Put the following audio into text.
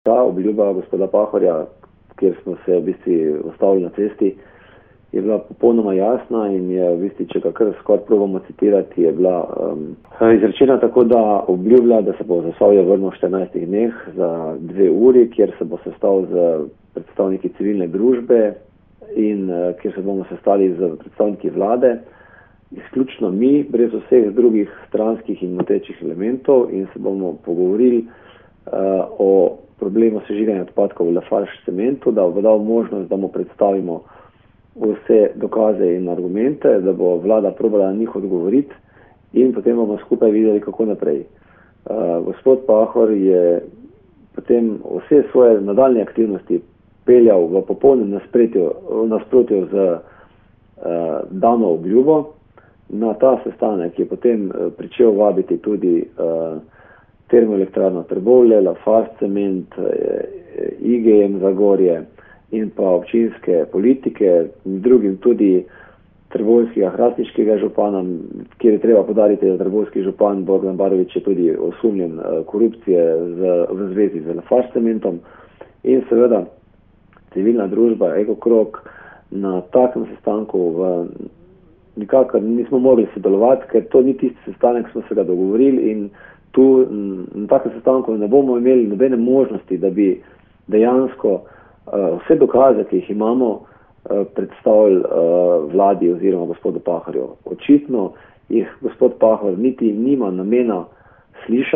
Ta obljuba gospoda Pahorja, kjer smo se v bistvu ustavili na cesti, je bila popolnoma jasna in je v bistvu, če ga kar skoraj probamo citirati, je bila izrečena tako, da obljublja, da se bo v Zasavje vrnil v 14 dneh za 2 uri, kjer se bo sestal z predstavniki civilne družbe in kjer se bomo sestali z predstavniki vlade, izključno mi, brez vseh drugih stranskih in motečih elementov, in se bomo pogovorili o problemu sežiganja odpadkov v Lafarge cementu, da bo dal možnost, da mu predstavimo vse dokaze in argumente, da bo vlada probala na njih odgovoriti in potem bomo skupaj videli, kako naprej. Gospod Pahor je potem vse svoje nadaljne aktivnosti peljal v popolnem nasprotju z dano obljubo. Na ta sestanek je potem pričel vabiti tudi Termoelektrarno Trbovlje, Lafarge cement, IGM Zagorje in pa občinske politike, drugim tudi trboveljskega hrastniškega župana, kjer je treba podariti, da trboveljski župan Bogdan Barović je tudi osumljen korupcije v zvezi z Lafarge cementom, in seveda civilna družba Ekokrog na takem sestanku nikakor nismo mogli sodelovati, ker to ni tisti sestanek, smo se ga dogovorili, in tu na takem sestanku ne bomo imeli nobene možnosti, da bi dejansko vse dokaze, ki jih imamo, predstavili vladi oziroma gospodu Pahorju. Očitno jih gospod Pahor niti nima namena slišati.